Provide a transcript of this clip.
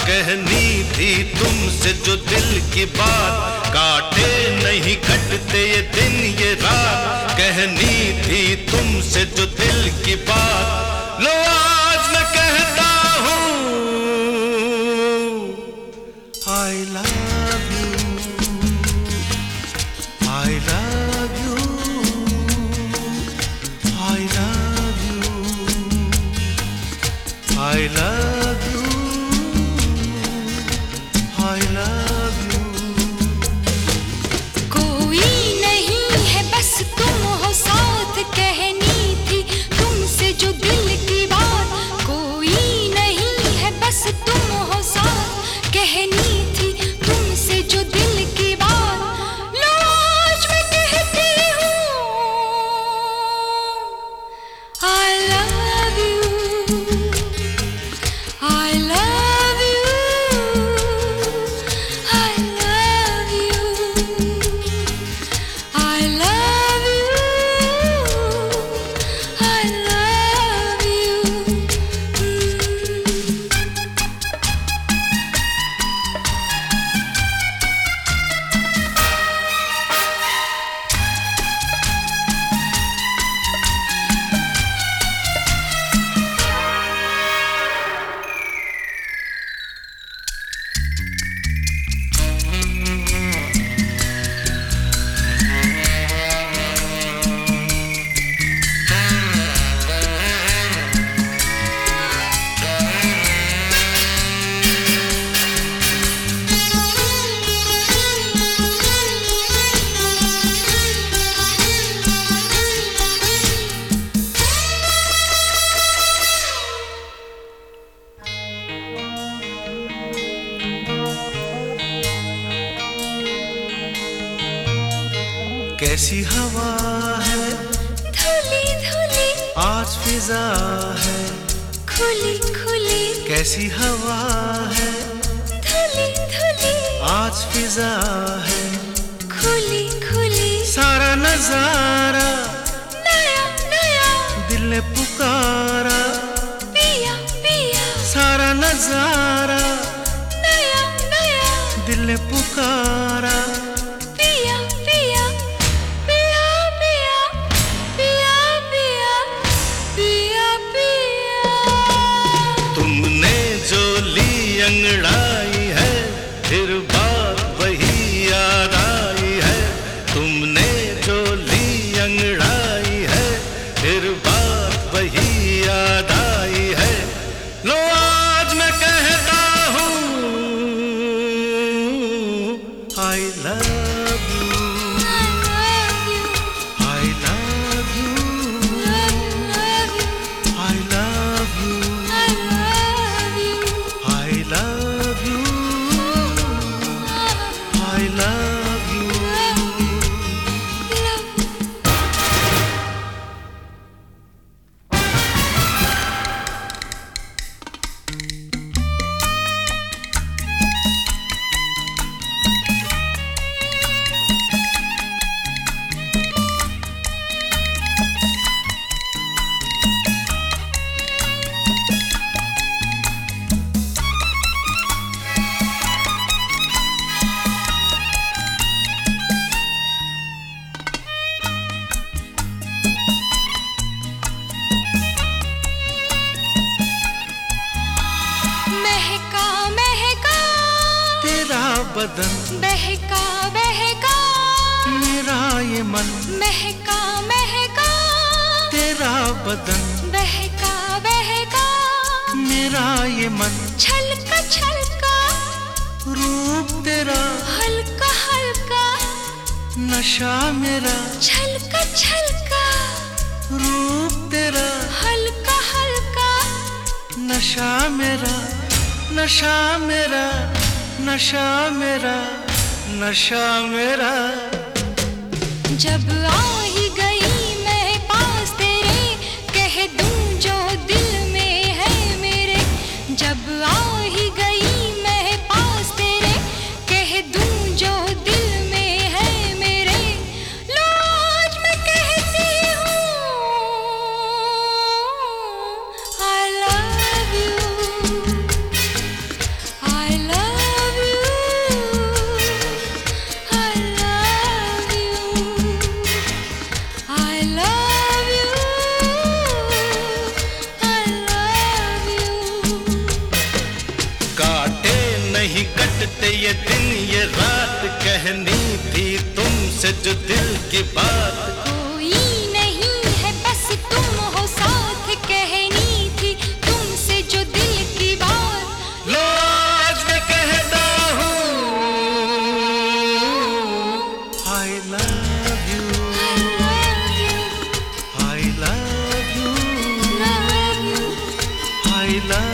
कहनी थी तुमसे जो दिल की बात, काटे नहीं कटते ये दिन ये रात। कहनी थी तुमसे जो दिल की बात, लो आज मैं कहता हूँ I love you, I love you, I love you, I love you, I love you। कोई नहीं है बस तुम हो साथ, कहनी थी तुमसे जो दिल की बात। कोई नहीं है बस तुम हो साथ, कहनी थी तुमसे जो दिल की बात। लो आज मैं कहती हूँ I love you, I love you, I love you, I love you, I love you। कैसी हवा है धुली धुली आज फिजा है, खुली खुली कैसी हवा है धुली धुली आज फिजा है। खुली खुली सारा नजारा नया नया दिल ने पुकारा, पिया पिया सारा नजारा नया नया दिल ने पुकारा। पिया पिया पिया पिया पिया पिया पिया पिया। तुमने जो ली अंगड़ाई है, फिर बात वही याद आई है। तुमने जो ली अंगड़ाई है, फिर बात वही याद आई है। लो आज मैं कहता हूँ I love you, I love you, I love you, I love you, I love you, I love you, I love you। महका महका तेरा बदन बहका बहका मेरा ये मन, महका महका तेरा बदन बहका बहका मेरा ये मन। छलका छलका रूप तेरा हल्का हल्का नशा मेरा, छलका छलका रूप तेरा हल्का हल्का नशा मेरा, नशा मेरा, नशा मेरा, नशा मेरा। जब आ ही गई मैं पास तेरे, कह दूं जो दिल में है मेरे। जब आ ही गई मैं पास तेरे, कह दूं जो दिल में है मेरे। लो आज मैं कहती हूँ I love you, I Laila